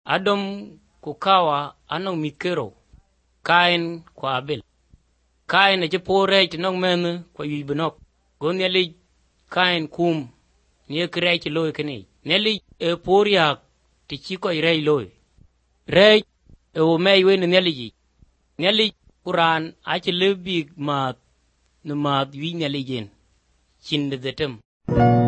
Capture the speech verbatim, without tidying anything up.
Adam kukawa anong mitkero. Kain kwa Abel. Kain na jepore tinong mene kwa yibinok. Gonyali kain kum niye kirei loy kene. Neli e poriak ti chiko irei loy. Rei e o mei we neli ji. Neli Quran achi lebig mat numat wi neli jen. Chinde detem.